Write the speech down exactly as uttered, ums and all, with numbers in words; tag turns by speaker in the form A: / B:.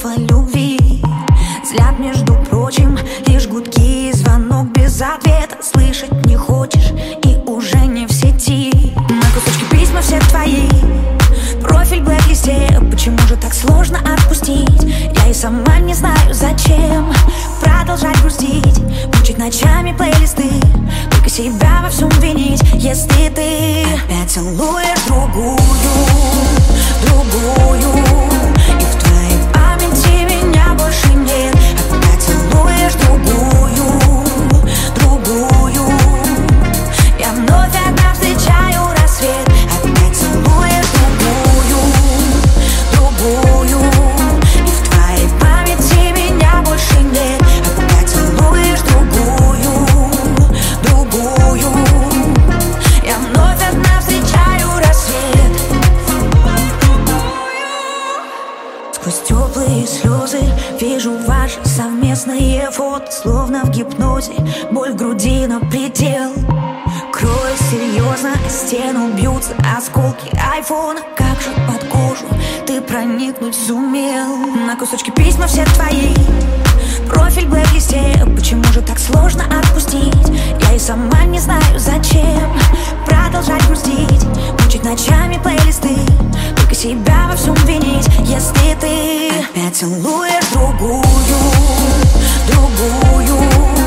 A: о любви. Взгляд, между прочим, лишь гудки и звонок без ответа. Слышать не хочешь и уже не в сети. На кусочки письма все твои, профиль в блэк-листе. Почему же так сложно отпустить? Я и сама не знаю зачем продолжать грустить, мучить ночами плейлисты, только себя во всем винить. Если ты опять целуешь другую, другую, и в твоей памяти меня больше нет. Опять целуешь другую, другую, я вновь одна встречаю рассвет. Опять целуешь другую, другую, и в твоей памяти меня больше нет. Опять целуешь другую, другую, я вновь одна встречаю рассвет. Сквозь теплые слезы вижу ваши совместные фото, словно в гипнозе, боль в груди на предел. Крою серьезно, о стену бьются осколки айфона. Как же под кожу ты проникнуть сумел? На кусочки письма все твои, профиль в блэк-листе. Почему же так сложно отпустить? Я и сама не знаю зачем продолжать грустить, мучить ночами плейлисты, только себя во всем винить. Если ты опять целуешь другую, другую,